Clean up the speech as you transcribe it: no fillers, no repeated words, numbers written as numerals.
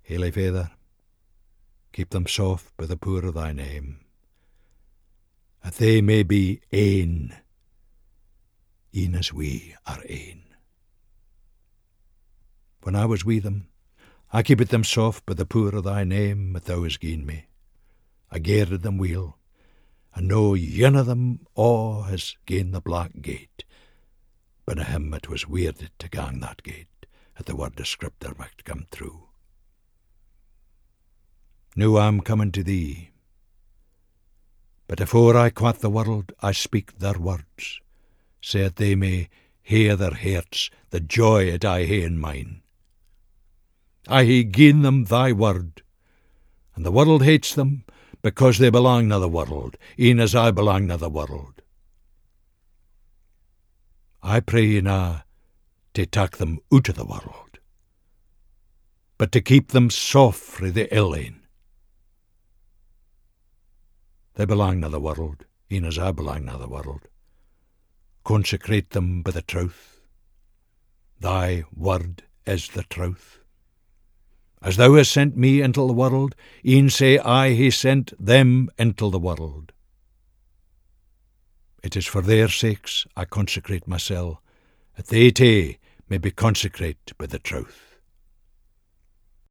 Haile Father, keep them soft by the poor of thy name, that they may be ane, e'en as we are ane. When I was wi' them, I keepit them soft by the poor of thy name that thou hast gi'en me. I guarded them weel, and no ane of them all has gane the black gate, but a him that was weirded to gang that gate, at the word of Scripture might come true. Now I'm coming to thee, but afore I quat the world, I speak their words, so that they may hear their hearts the joy that I hae in mine. I hae gi'en them thy word, and the world hates them, because they belong to the world, e'en as I belong to the world. I pray ye na to tak them out of the world, but to keep them soft frae the ill ane. They belong to the world, e'en as I belong to the world. Consecrate them by the truth. Thy word is the truth. As thou hast sent me into the world, e'en say I hae sent them into the world. It is for their sakes I consecrate mysell, that they too may be consecrate by the truth.